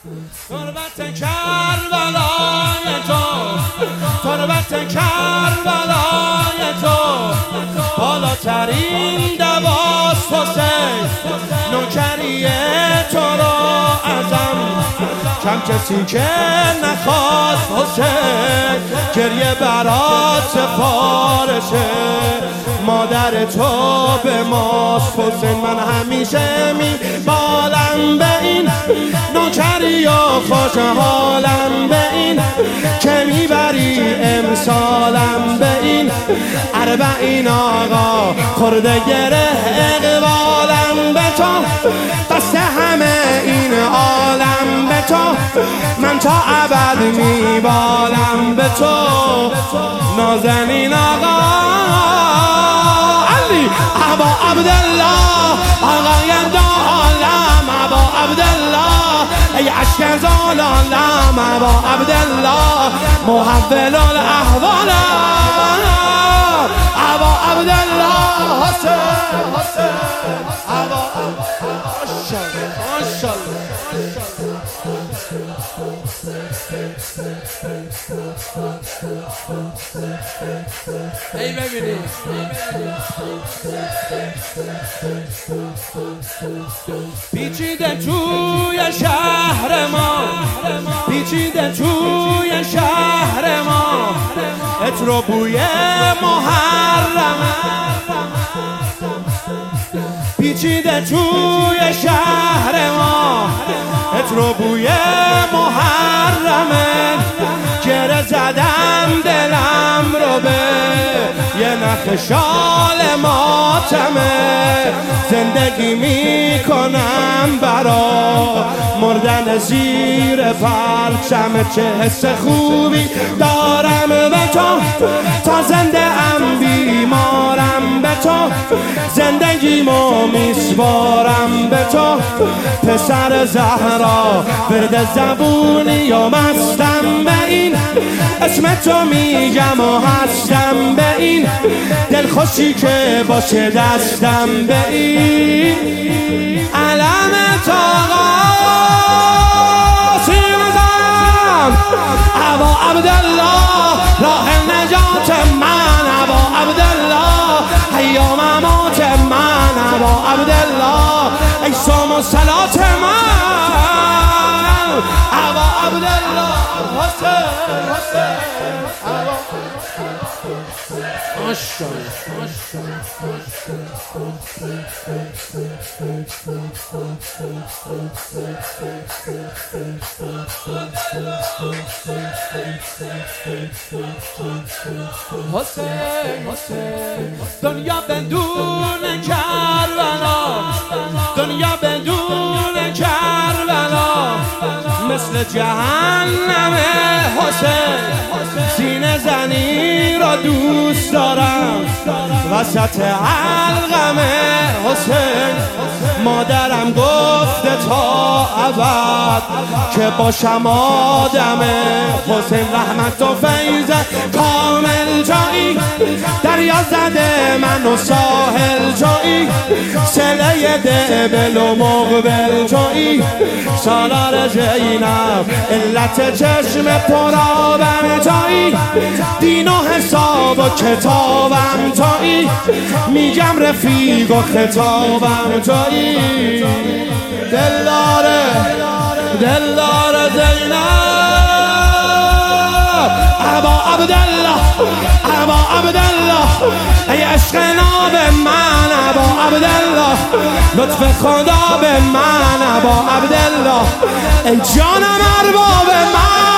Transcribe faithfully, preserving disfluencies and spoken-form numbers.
تربت کربلای تو، تربت کربلای تو، بالاترین دواست حسین، نوکری تو را ازم کم کسی که نخواست حسین، گریه برات سفارشه مادر تو به ماست حسین. من همیشه می بالم به این نوکری و خوشحالم به این که میبری امسالم به این اربعین آقا خورده گره اقبالم به تو، دست همه این عالم به تو، من تا ابد میبالم به تو نازنین آقا علی ابا عبدالله آقای دو عالم ابا عبدالله ای عشق زال عالم ابا عبدالله محول الاحوال ابا عبدالله حسین ابا ماشاءالله ای ببینید پیچیده توی شهر ما، پیچیده توی شهر ما، عطر و بوی محرمه، پیچیده توی شهر ما، عطر و بوی محرمه، گره زدم دلم رو به یه نخ شال ماتمه، زندگی میکنم برا مردن زیر پرچم، چه حس خوبی دارم به تو تا زنده ام بیمارم به تو، زندگیمو میسپارم به تو پسر زهرا ورد زبونی و مستم به این اسم تو میگم و هستم به این دلخوشی که باشه دستم به این علم تاقا سیمزم ابا عبدالله راه نجات من ابا عبدالله حیا ممات من ابا عبدالله ای صوم و صلات من ابا عبدالله حسین حسین ابا ماشاءالله حسین حسین دنیا بدون کربلا، دنیا بدون کربلا مثل جهنم حسین، سینه زنی را دوست دارم وسط حلقم حسین، مادرم گفته تا ابد که باشم آدم حسین، رحمت و فیض کامل جایی دریا زده من و ساحل جایی، سله دبل و مقبل جایی، سالار زینب علت چشم پرابم جایی، دین و حساب و کتابم جایی، میگم رفیق و خطابم جایی، دلدار دلدار زینب ابا عبدالله ابا عبدالله ای عشق ناب من ابا عبدالله، لطف خدا به من ابا عبدالله ای جانم ارباب من